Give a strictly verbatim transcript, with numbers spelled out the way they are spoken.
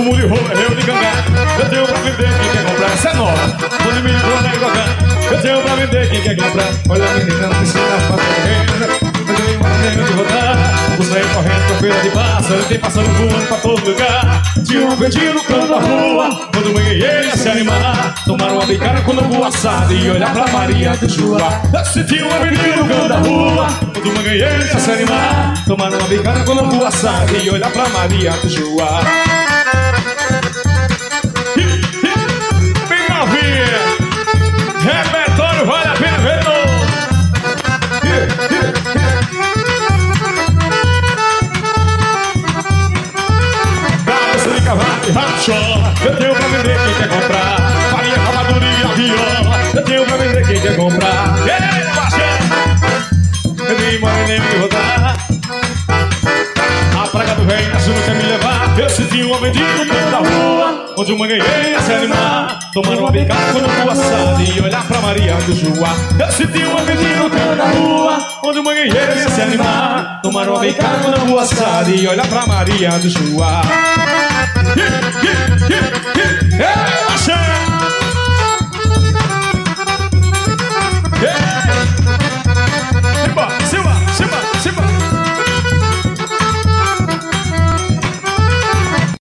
fumo de roupa, eu de gangá. Eu tenho pra vender, quem quer comprar? Essa é nova. Tô de milho, tô de gangá. Eu tenho pra vender, quem quer comprar? Olha a menina, não precisa fazer renda. Eu tenho uma maneira de rodar. Os velhos correndo com feira de pássaro. Tem pássaro voando pra todo lugar. Tinha um verdinho no canto da rua. Quando manhã ele ia se animar, tomaram uma bicada com lambu assado e olhar pra Maria do Joá. Eu senti uma verdinho no canto da rua. Quando manhã ele ia se animar, tomaram uma bicada com lambu assado e olhar pra Maria do Joá. Bem novinha, repertório vale a pena ver novo. Cabeça de cavalo e racha, eu tenho pra vender, quem quer comprar? Farinha, ramadura e aviola, eu tenho pra vender, quem quer comprar? Ei, baixão, eu nem moro nem me rodar. A praga do rei, a não quer me levar. Eu senti uma vendida no canto da rua, onde uma ganhei ia se animar, tomando uma bicada com lambu assado e olhar pra Maria do Joá. Eu senti uma vendida no canto da rua, onde uma ganhei ia se animar, tomando uma bicada com lambu assado e olhar pra Maria do Joá. Ei, Axé!